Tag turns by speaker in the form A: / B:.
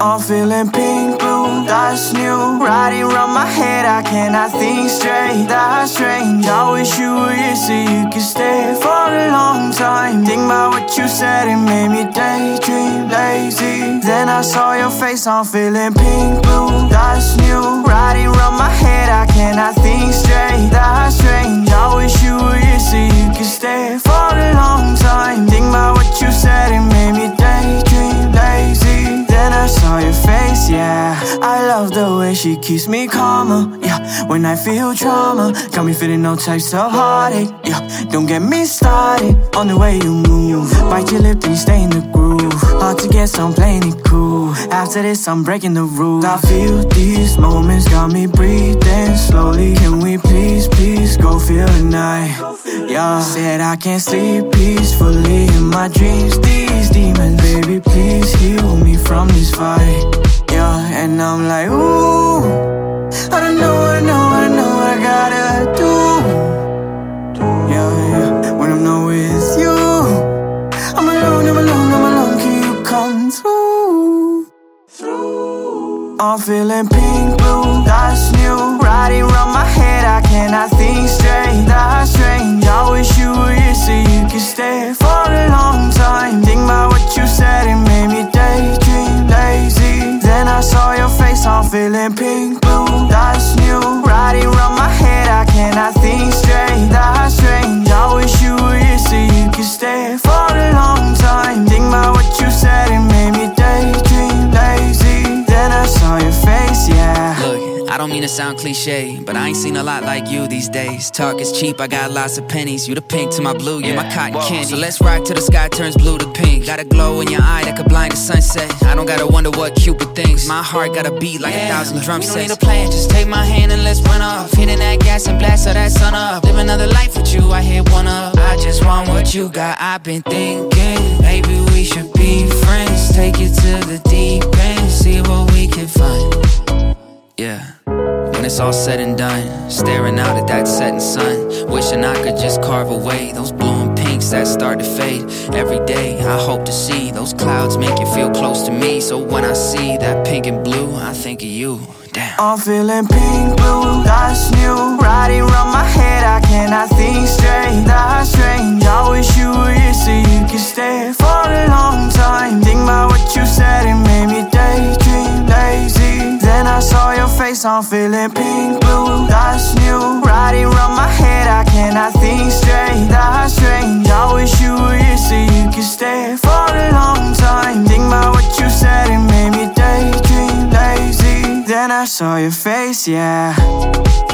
A: I'm feeling pink, blue, that's new. Riding around my head, I cannot think straight. That's strange, I wish you were here so you could stay for a long time. Think about what you said, it made me daydream, lazy. Then I saw your face, I'm feeling pink, blue, that's new. Riding around my head, I cannot think straight. That's strange, I wish you were here so you could stay for a long time. Think about what you said, it made me daydream, lazy. Then I saw your face, yeah. I love the way she keeps me calmer, yeah. When I feel trauma, got me feeling no types of heartache, yeah. Don't get me started on the way you move. Bite your lip and you stay in the groove. Hard to get, so I'm playing it cool. After this, I'm breaking the rules. I feel these moments got me breathing slowly. Can we please, please go feel the night? Yeah, said I can't sleep peacefully in my dreams. These demons, baby, please heal me from this fight. Yeah, and I'm like, ooh, I don't know what I gotta do. Yeah, when I'm not with you, I'm alone, can you come through? I'm feeling pink, blue, that's new. Riding around my head, I cannot think straight. That's strange, I wish you were here so you could stay for a long time. Think about what you said, it made me daydream, lazy. Then I saw your face, I'm feeling pink, blue, that's new. Riding around my head, I cannot think straight. That's strange, I wish you were here so you could stay for a long time. Think about what you said, it made me daydream, lazy. Then I saw your face, yeah.
B: Look, I don't mean to sound cliche, but I ain't seen a lot like you these days. Talk is cheap, I got lots of pennies. You the pink to my blue, you're my cotton candy. So let's rock till the sky turns blue to pink. Got a glow in your eye that could blind the sunset. I don't gotta wonder what Cupid thinks. My heart got a beat like 1,000 drum sets. You don't need a plan, just take my hand and let's run off. Hitting that gas and blast all that sun up. Live another life with you, I hit one up. I just want what you got, I've been thinking. Maybe we should be friends. Take it to the deep end, see what we can find. Yeah. When it's all said and done, staring out at that setting sun, wishing I could just carve away those blue and pinks that start to fade. Every day I hope to see those clouds make you feel close to me. So when I see that pink and blue, I think of you. Damn.
A: I'm feeling pink, blue, that's new. Riding around my head, I cannot think straight. That's strange, I wish you were here so you could stay for a long time. Think about what you said, it made me daydream, lazy. Then I saw your face, I'm feeling pink, blue, that's new. Riding around my head, I cannot think straight. That's strange, I wish you were here so you could stay for a long time. Think about what you said, it made me daydream, lazy. Then I saw your face, yeah.